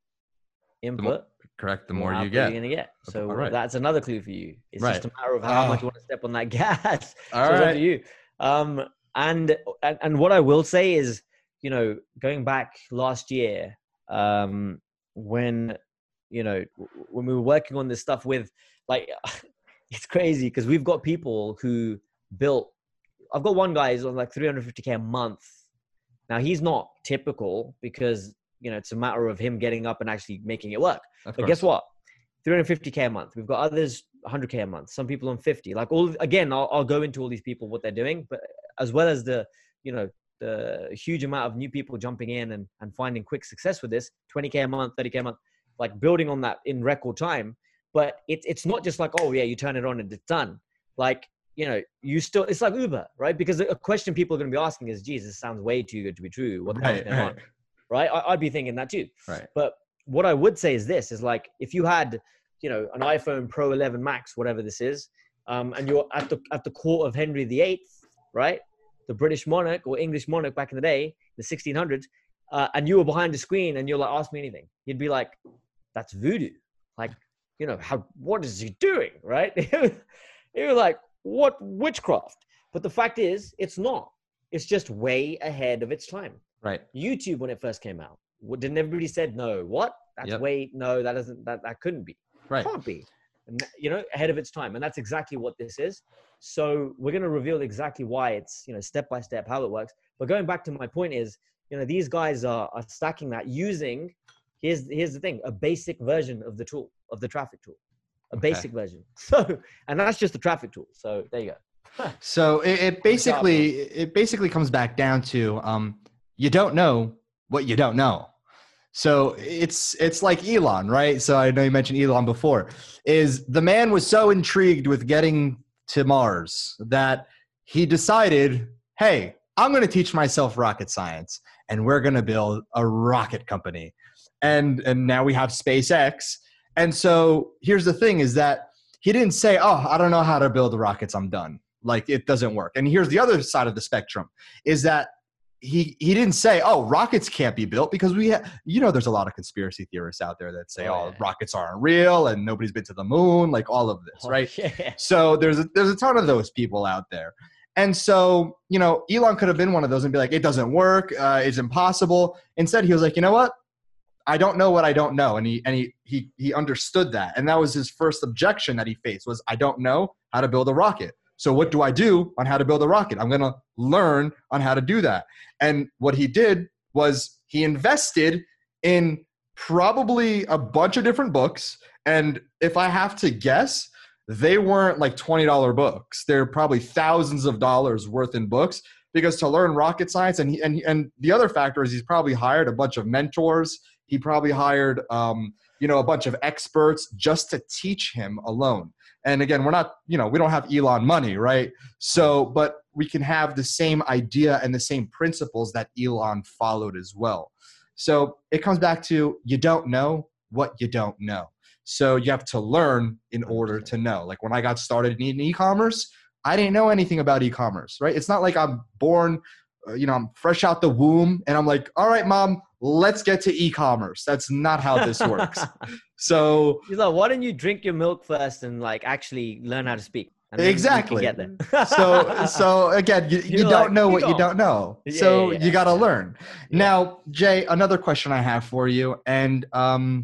input, more- Correct. The more you output get. you're going to get. So All right. that's another clue for you. It's just Right. a matter of how Ah. much you want to step on that gas. All so it's up right. to you. Um, and, and, and what I will say is, you know, going back last year, um, when, you know, w- when we were working on this stuff with, like, it's crazy because we've got people who built, I've got one guy who's on like three hundred fifty K a month. Now he's not typical because, you know, it's a matter of him getting up and actually making it work. Of But course. guess what? three hundred fifty K a month. We've got others one hundred K a month. Some people on fifty. Like all again, I'll, I'll go into all these people what they're doing, but as well as the you know the huge amount of new people jumping in and and finding quick success with this twenty K a month, thirty K a month, like building on that in record time. But it's it's not just like, oh yeah, you turn it on and it's done. Like you know, you still it's like Uber, right? Because a question people are going to be asking is, geez, this sounds way too good to be true. What the hell's Right, going on? right. right? I, I'd be thinking that too. Right. But what I would say is this, is like, if you had, you know, an iPhone Pro eleven Max, whatever this is, um, and you're at the, at the court of Henry the Eighth, right? The British monarch or English monarch back in the day, the sixteen hundreds, uh, and you were behind the screen and you're like, ask me anything. You'd be like, that's voodoo. Like, you know, how, what is he doing? Right. You're like, what witchcraft? But the fact is, it's not. It's just way ahead of its time. Right. YouTube, when it first came out, didn't everybody said, no, what? That's Yep. way, no, that doesn't, that, that couldn't be. Right. Can't be. And, you know, ahead of its time. And that's exactly what this is. So we're going to reveal exactly why it's, you know, step by step, how it works. But going back to my point is, you know, these guys are, are stacking that using, here's, here's the thing, a basic version of the tool, of the traffic tool, a Okay. basic version. So, and that's just the traffic tool. So there you go. So it, it basically, it basically comes back down to, um, you don't know what you don't know. So it's, it's like Elon, right? So I know you mentioned Elon before. Is the man was so intrigued with getting to Mars that he decided, hey, I'm going to teach myself rocket science and we're going to build a rocket company. And, and now we have SpaceX. And so here's the thing is that he didn't say, oh, I don't know how to build rockets. I'm done. Like it doesn't work. And here's the other side of the spectrum is that he, he didn't say, oh, rockets can't be built because we have, you know, there's a lot of conspiracy theorists out there that say, oh, Oh, yeah. rockets aren't real and nobody's been to the moon, like all of this, Oh, right? yeah. So there's a, there's a ton of those people out there. And so, you know, Elon could have been one of those and be like, it doesn't work. Uh, it's impossible. Instead, he was like, you know what? I don't know what I don't know. And he, and he, he, he understood that. And that was his first objection that he faced was, I don't know how to build a rocket. So what do I do on how to build a rocket? I'm going to learn on how to do that. And what he did was he invested in probably a bunch of different books. And if I have to guess, they weren't like twenty dollar books. They're probably thousands of dollars worth in books because to learn rocket science and, he, and, and the other factor is he's probably hired a bunch of mentors. He probably hired, um, you know, a bunch of experts just to teach him alone. And again, we're not, you know, we don't have Elon money, right? So, but we can have the same idea and the same principles that Elon followed as well. So it comes back to you don't know what you don't know. So you have to learn in order to know. Like when I got started in e-commerce, I didn't know anything about e-commerce, right? It's not like I'm born, uh, you know, I'm fresh out the womb and I'm like, all right, mom, let's get to e-commerce. That's not how this works. So He's like, why don't you drink your milk first and like actually learn how to speak? And then you can exactly. get there. so, so again, you, you You're don't like, know you what you don't. don't know. Yeah, so yeah, yeah. you got to learn. Yeah. Now, Jay, another question I have for you. And um,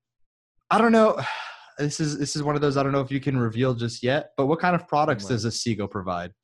I don't know, this is, this is one of those, I don't know if you can reveal just yet, but what kind of products Come on. does Asego provide?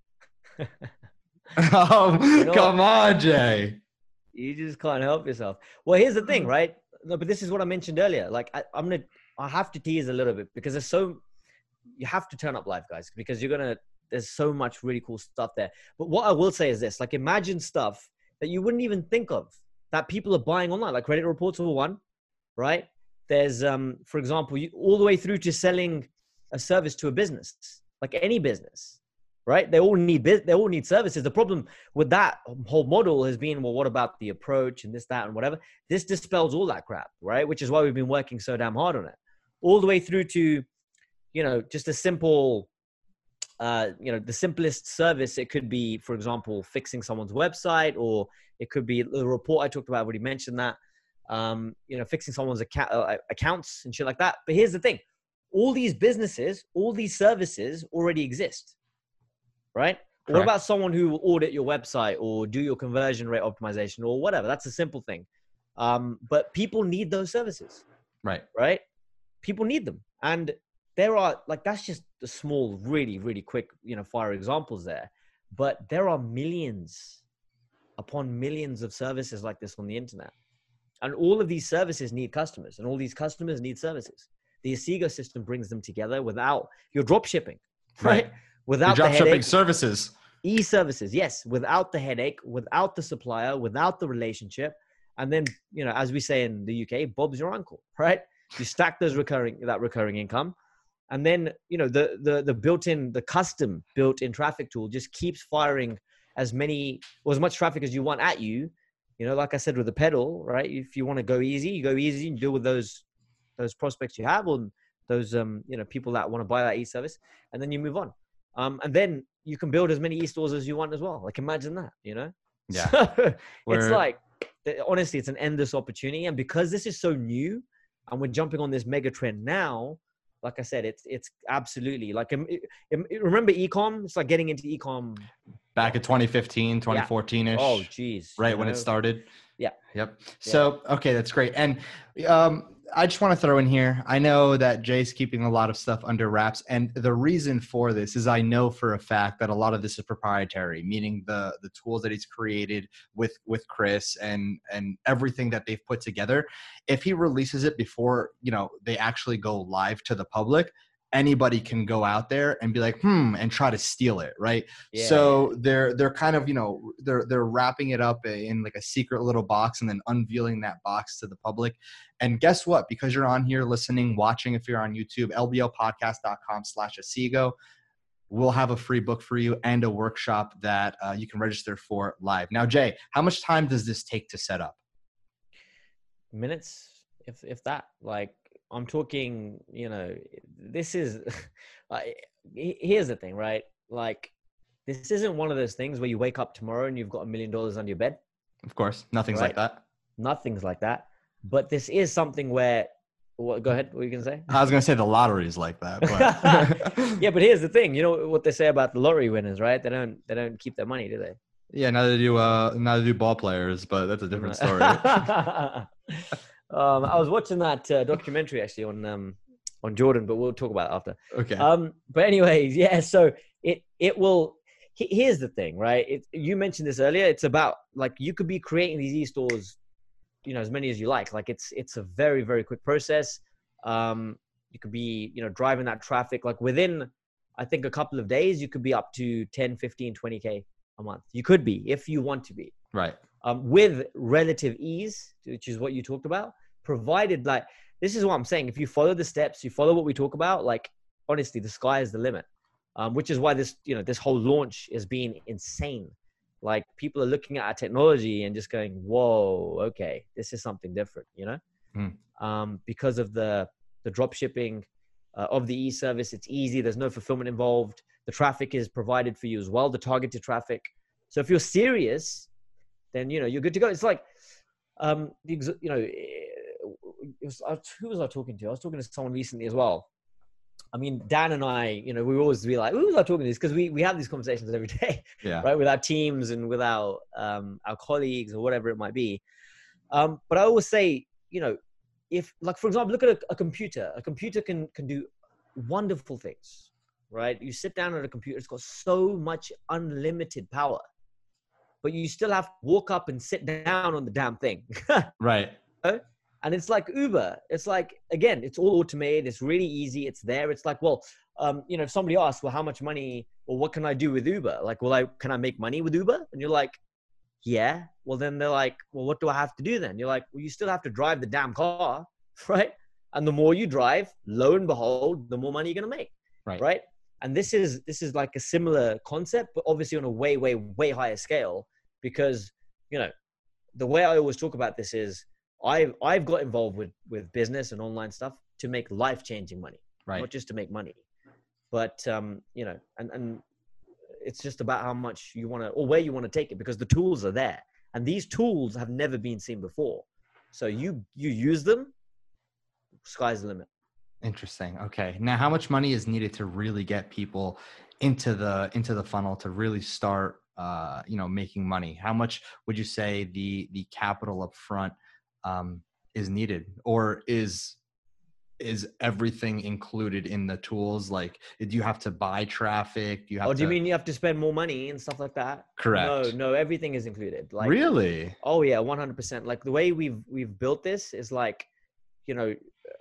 oh, You know come what? on, Jay. You just can't help yourself. Well, here's the Mm. thing, right? No, but this is what I mentioned earlier. Like I, I'm gonna, I have to tease a little bit because there's so, you have to turn up live, guys, because you're gonna. There's so much really cool stuff there. But what I will say is this: like, imagine stuff that you wouldn't even think of that people are buying online, like credit reports for one, right? There's, um, for example, you, all the way through to selling a service to a business, like any business. Right? They all need, they all need services. The problem with that whole model has been, well, what about the approach and this, that, and whatever? This dispels all that crap, right? Which is why we've been working so damn hard on it. All the way through to, you know, just a simple, uh, you know, the simplest service. It could be, for example, fixing someone's website, or it could be the report I talked about. I already mentioned that, um, you know, fixing someone's account, uh, accounts and shit like that. But here's the thing. All these businesses, all these services already exist. Right? Correct. What about someone who will audit your website or do your conversion rate optimization or whatever? That's a simple thing. Um, but people need those services. Right. Right? People need them. And there are, like, that's just the small, really, really quick, you know, fire examples there. But there are millions upon millions of services like this on the internet. And all of these services need customers, and all these customers need services. The Asego system brings them together without your drop shipping, right? Right. Without Your the drop shipping headache, services. e-services, yes, without the headache, without the supplier, without the relationship. And then, you know, as we say in the U K, Bob's your uncle, right? You stack those recurring, that recurring income. And then, you know, the, the, the built-in, the custom built-in traffic tool just keeps firing as many or as much traffic as you want at you, you you know, like I said with the pedal, right? If you want to go easy, you go easy and deal with those those prospects you have, or those um you know people that want to buy that e-service, and then you move on. Um, and then you can build as many e-stores as you want as well. Like imagine that, you know? Yeah. So We're- it's like, honestly, it's an endless opportunity. And because this is so new and we're jumping on this mega trend now, like I said, it's, it's absolutely like, um, it- it- remember e-com? It's like getting into e-com. Back in twenty fifteen, twenty fourteen-ish. Oh, geez. Right you when it know? started. Yeah. Yep. So, okay, that's great. And um, I just want to throw in here, I know that Jay's keeping a lot of stuff under wraps. And the reason for this is I know for a fact that a lot of this is proprietary, meaning the the tools that he's created with with Chris and and everything that they've put together. If he releases it before, you know, they actually go live to the public, anybody can go out there and be like, hmm, and try to steal it, right? Yeah. So they're they're kind of, you know, they're they're wrapping it up in like a secret little box and then unveiling that box to the public. And guess what? Because you're on here listening, watching, if you're on YouTube, L B L podcast dot com slash Asigo, we'll have a free book for you and a workshop that uh, you can register for live. Now, Jay, how much time does this take to set up? Minutes, if if that. Like, I'm talking, you know, this is, like, here's the thing, right? Like, this isn't one of those things where you wake up tomorrow and you've got a million dollars under your bed. Of course, nothing's Right. like that. Nothing's like that. But this is something where, what, go ahead, what were you going to say? I was going to say the lottery is like that. But Yeah, but here's the thing. You know what they say about the lottery winners, right? They don't, they don't keep their money, do they? yeah, neither do, uh, neither do ball players, but that's a different story. um, I was watching that uh, documentary actually on, um, on Jordan, but we'll talk about it after. Okay. Um, but anyways, yeah, so it, it will, he- here's the thing, right? It, you mentioned this earlier. It's about like, you could be creating these e-stores, you know, as many as you like. Like it's, it's a very, very quick process. Um, you could be, you know, driving that traffic, like within, I think a couple of days, you could be up to ten, fifteen, twenty K a month. You could be, if you want to be, Right. um, with relative ease, which is what you talked about, provided like, this is what I'm saying. If you follow the steps, you follow what we talk about, like, honestly, the sky is the limit. Um, which is why this, you know, this whole launch has been insane. Like people are looking at our technology and just going, whoa, okay, this is something different, you know, Mm. um, because of the, the drop shipping uh, of the e-service. It's easy. There's no fulfillment involved. The traffic is provided for you as well, the targeted traffic. So if you're serious, then, you know, you're good to go. It's like, um, the, ex- you know, it was, uh, who was I talking to? I was talking to someone recently as well. I mean, Dan and I, you know, we always be like, who was I talking to this? Because we, we have these conversations every day, Yeah. right? With our teams and with our, um, our colleagues or whatever it might be. Um, but I always say, you know, if like, for example, look at a, a computer, a computer can, can do wonderful things, right? You sit down at a computer, it's got so much unlimited power, but you still have to walk up and sit down on the damn thing. Right. And it's like Uber. It's like, again, it's all automated. It's really easy. It's there. It's like, well, um, you know, if somebody asks, well, how much money or what can I do with Uber? Like, well, I, can I make money with Uber? And you're like, yeah. Well, then they're like, well, what do I have to do then? You're like, well, you still have to drive the damn car, right? And the more you drive, lo and behold, the more money you're going to make. Right. Right. And this is, this is like a similar concept, but obviously on a way, way, way higher scale, because, you know, the way I always talk about this is, I've, I've got involved with, with business and online stuff to make life-changing money, Right. not just to make money. But, um, you know, and, and it's just about how much you want to, or where you want to take it, because the tools are there. And these tools have never been seen before. So you, you use them, sky's the limit. Interesting. Okay. Now, how much money is needed to really get people into the, into the funnel to really start, uh, you know, making money? How much would you say the, the capital up front um, is needed, or is, is everything included in the tools? Like, do you have to buy traffic? Do you have Oh, do you to- mean you have to spend more money and stuff like that? Correct. No, no, everything is included. Like, Really? oh yeah, one hundred percent. Like the way we've, we've built this is like, you know,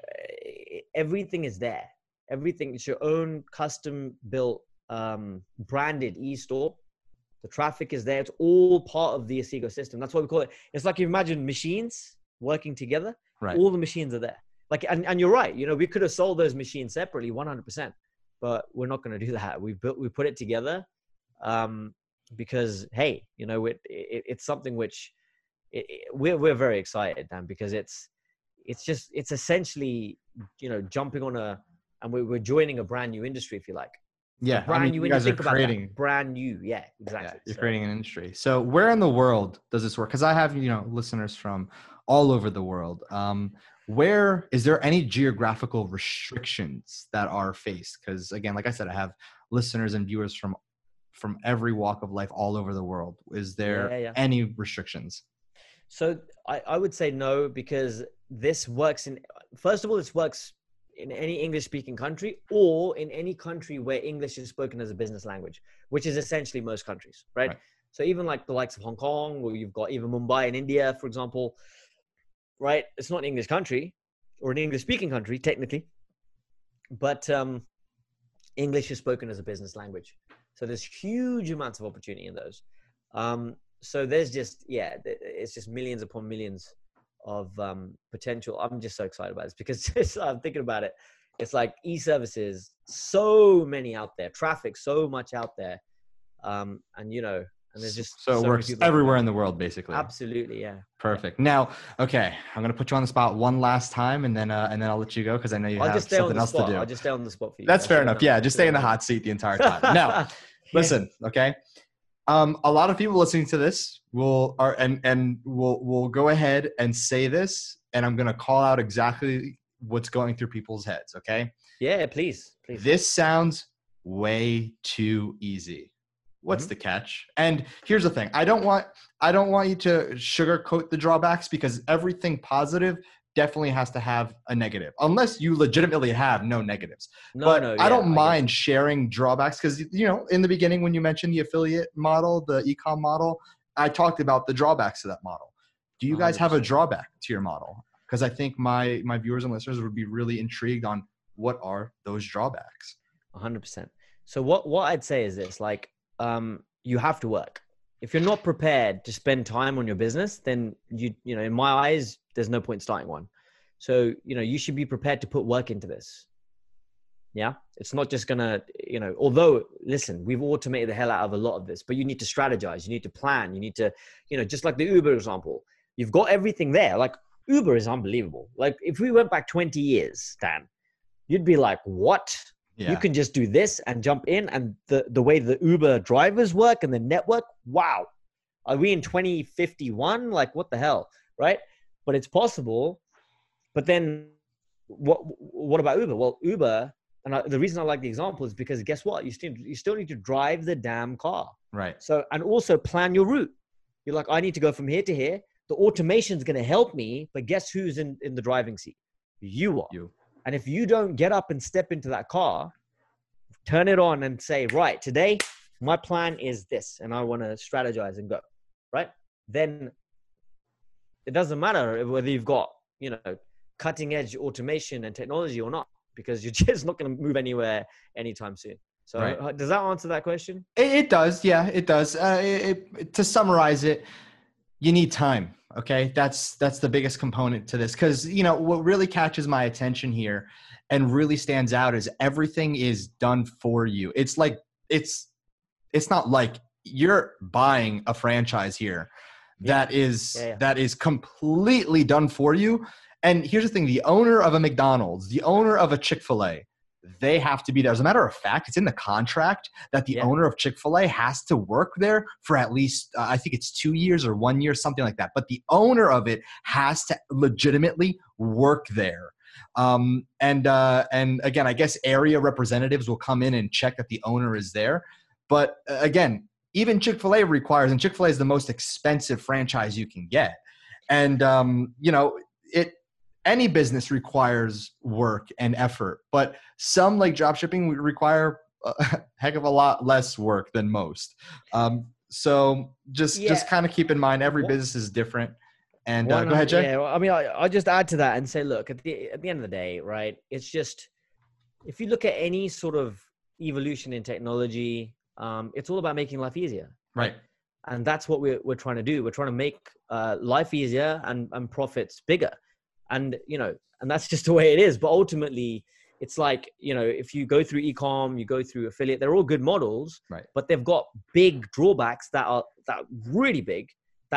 everything is there. Everything. It's your own custom built, um, branded e-store. The traffic is there. It's all part of the Asigo system. That's why we call it. It's like you imagine machines working together. Right. All the machines are there. Like, and, and you're right. You know, we could have sold those machines separately, one hundred percent, but we're not going to do that. We built, we put it together, um, because, hey, you know, it, it, it's something which it, it, we're we're very excited, Dan, because it's it's just it's essentially, you know, jumping on a and we're we're joining a brand new industry, if you like. Yeah, brand I mean, new. you When guys you are think about creating that, brand new. Yeah, exactly. Yeah, you're So- creating an industry. So where in the world does this work? Because I have, you know, listeners from all over the world. Um, where is there any geographical restrictions that are faced? Because again, like I said, I have listeners and viewers from from every walk of life all over the world. Is there Yeah, yeah. any restrictions? So I, I would say no, because this works in, first of all, this works in any English speaking country or in any country where English is spoken as a business language, which is essentially most countries, right? Right. So even like the likes of Hong Kong, or you've got even Mumbai in India, for example, right? It's not an English country or an English speaking country, technically, but um, English is spoken as a business language. So there's huge amounts of opportunity in those. Um, so there's just, yeah, it's just millions upon millions of um, potential. I'm just so excited about this because just, I'm thinking about it. It's like e-services, so many out there, traffic, so much out there. Um, and, you know, and there's just so it many works people that can everywhere help. in the world, basically. Absolutely. Yeah. Perfect. Now, okay, I'm gonna put you on the spot one last time, and then uh, and then I'll let you go because I know you I'll have just stay on something the else spot. to do. I'll just stay on the spot for you. That's I fair should've enough. done- Yeah, I just stay in the should've hot seat the entire time. Now, done- listen, okay. Um, a lot of people listening to this will are and and will will go ahead and say this, and I'm gonna call out exactly what's going through people's heads. Okay, Yeah, please, please. this sounds way too easy. What's Mhm. the catch? And here's the thing: I don't want I don't want you to sugarcoat the drawbacks because everything positive definitely has to have a negative, unless you legitimately have no negatives. No, but no, I yeah, don't get mind you. sharing drawbacks because, you know, in the beginning when you mentioned the affiliate model, the e-com model, I talked about the drawbacks to that model. Do you guys have a one hundred percent. drawback to your model? Because I think my my viewers and listeners would be really intrigued on what are those drawbacks. one hundred percent. So what, what I'd say is this, like, um, you have to work. If you're not prepared to spend time on your business, then you, you know, in my eyes, there's no point starting one. So, you know, you should be prepared to put work into this. Yeah. It's not just gonna, you know, although listen, we've automated the hell out of a lot of this, but you need to strategize. You need to plan. You need to, you know, just like the Uber example, you've got everything there. Like Uber is unbelievable. Like if we went back twenty years, Dan, you'd be like, what? Yeah. You can just do this and jump in. And the, the way the Uber drivers work and the network, wow. Are we in twenty fifty-one? Like, what the hell, right? But it's possible. But then what what about Uber? Well, Uber, and I, the reason I like the example is because guess what? You still, you still need to drive the damn car. Right. So, and also plan your route. You're like, I need to go from here to here. The automation is going to help me, but guess who's in, in the driving seat? You are. You. And if you don't get up and step into that car, turn it on and say, right, today, my plan is this, and I want to strategize and go, right? Then it doesn't matter whether you've got, you know, cutting edge automation and technology or not, because you're just not going to move anywhere anytime soon. So Right. does that answer that question? It, it does. Yeah, it does. Uh, it, it, to summarize it, you need time. Okay. That's, that's the biggest component to this. Cause you know, what really catches my attention here and really stands out is everything is done for you. It's like, it's, it's not like you're buying a franchise here that is, Yeah, yeah. that is completely done for you. And here's the thing, the owner of a McDonald's, the owner of a Chick-fil-A, they have to be there. As a matter of fact, it's in the contract that the Yeah. owner of Chick-fil-A has to work there for at least, uh, I think it's two years or one year, something like that. But the owner of it has to legitimately work there. Um, and, uh, and again, I guess area representatives will come in and check that the owner is there. But uh, again, even Chick-fil-A requires, and Chick-fil-A is the most expensive franchise you can get. And, um, you know, it, any business requires work and effort, but some like drop shipping would require a heck of a lot less work than most. Um, so just, Yeah. just kind of keep in mind, every What- business is different. And uh, One go ahead, Jay. Yeah, well, I mean, I, I'll just add to that and say, look, at the at the end of the day, right? It's just, if you look at any sort of evolution in technology, um, it's all about making life easier, Right. and that's what we're we're trying to do. We're trying to make uh, life easier and and profits bigger, and you know, and that's just the way it is. But ultimately, it's like, you know, if you go through e-com, you go through affiliate, they're all good models, Right. but they've got big drawbacks that are that are really big that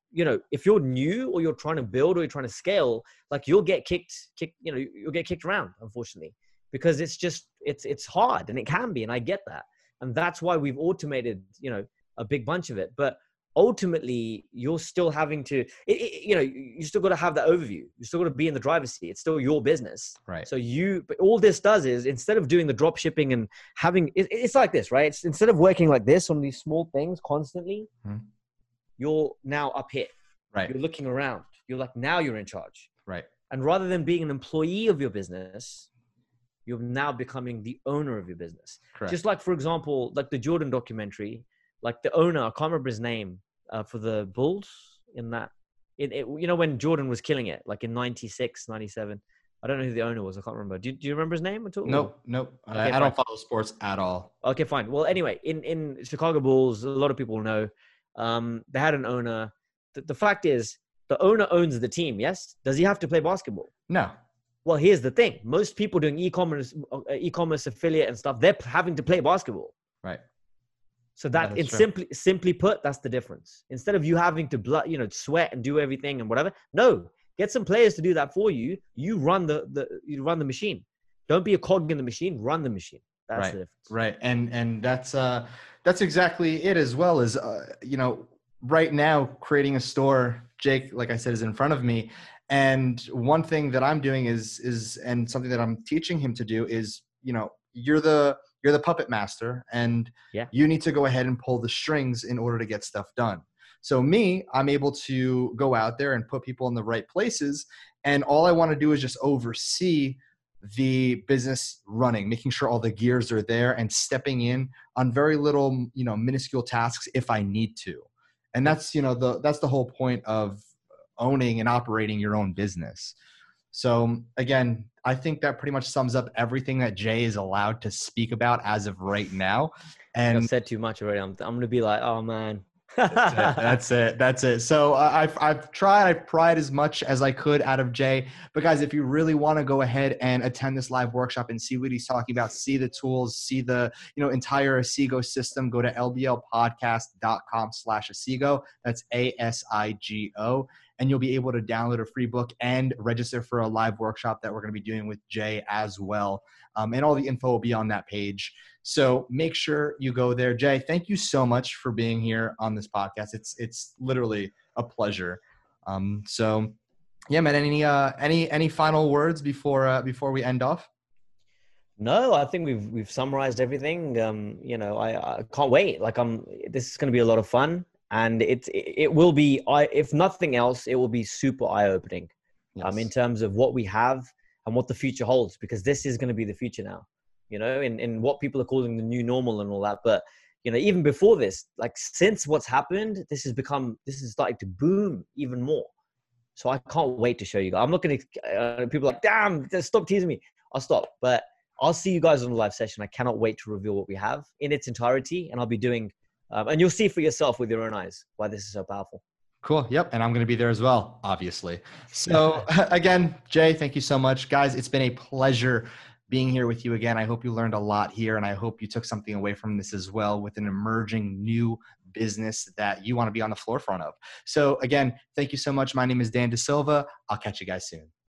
you know, if you're new or you're trying to build or you're trying to scale, like you'll get kicked, kicked, you know, you'll get kicked around, unfortunately, because it's just, it's, it's hard, and it can be, and I get that. And that's why we've automated, you know, a big bunch of it. But ultimately you're still having to, it, it, you know, you still got to have that overview. You still got to be in the driver's seat. It's still your business. Right. So you, but all this does is, instead of doing the drop shipping and having, it, it's like this, right? It's, instead of working like this on these small things constantly, hmm. you're now up here. Right. You're looking around. You're like, now you're in charge. Right. And rather than being an employee of your business, you're now becoming the owner of your business. Correct. Just like, for example, like the Jordan documentary, like the owner, I can't remember his name, uh, for the Bulls in that, it, it, you know, when Jordan was killing it, like in ninety-six, ninety-seven, I don't know who the owner was. I can't remember. Do, do you remember his name at all? Nope. Nope. Okay, I, I don't follow sports at all. Okay, fine. Well, anyway, in, in Chicago Bulls, a lot of people know, um, they had an owner. The, the fact is, the owner owns the team. Yes. Does he have to play basketball? No. Well, here's the thing. Most people doing e-commerce, uh, e-commerce affiliate and stuff, they're having to play basketball. Right. So that, that in simply, simply put, that's the difference. Instead of you having to blood, you know, sweat and do everything and whatever. No, get some players to do that for you. You run the, the you run the machine. Don't be a cog in the machine. Run the machine. That's right. the difference. Right. And and that's uh that's exactly it as well. As uh, you know, right now creating a store, Jake, like I said, is in front of me. And one thing that I'm doing is, is, and something that I'm teaching him to do is, you know, you're the, you're the puppet master, and yeah. you need to go ahead and pull the strings in order to get stuff done. So me, I'm able to go out there and put people in the right places. And all I want to do is just oversee the business running, making sure all the gears are there, and stepping in on very little, you know, minuscule tasks if I need to. And that's, you know, the, that's the whole point of owning and operating your own business. So again, I think that pretty much sums up everything that Jay is allowed to speak about as of right now. And I've said too much already. I'm, I'm going to be like, oh man. that's it. That's it. That's it. So uh, I've, I've tried, I've pried as much as I could out of Jay, but guys, if you really want to go ahead and attend this live workshop and see what he's talking about, see the tools, see the, you know, entire Asigo system, go to lblpodcast.com slash Asigo. That's A S I G O. And you'll be able to download a free book and register for a live workshop that we're going to be doing with Jay as well. Um, and all the info will be on that page. So make sure you go there. Jay, thank you so much for being here on this podcast. It's it's literally a pleasure. Um, so yeah, man, any uh, any any final words before uh, before we end off? No, I think we've we've summarized everything. Um, you know, I, I can't wait. Like I'm this is going to be a lot of fun. And it, it will be, if nothing else, it will be super eye-opening yes. um, in terms of what we have and what the future holds, because this is going to be the future now, you know, in, in what people are calling the new normal and all that. But, you know, even before this, like since what's happened, this has become, this is starting to boom even more. So I can't wait to show you guys. I'm not going to, uh, people are like, damn, stop teasing me. I'll stop. But I'll see you guys on the live session. I cannot wait to reveal what we have in its entirety. And I'll be doing, um, and you'll see for yourself with your own eyes why this is so powerful. Cool. Yep. And I'm going to be there as well, obviously. So again, Jay, thank you so much. Guys, it's been a pleasure being here with you again. I hope you learned a lot here, and I hope you took something away from this as well with an emerging new business that you want to be on the forefront of. So again, thank you so much. My name is Dan De Silva. I'll catch you guys soon.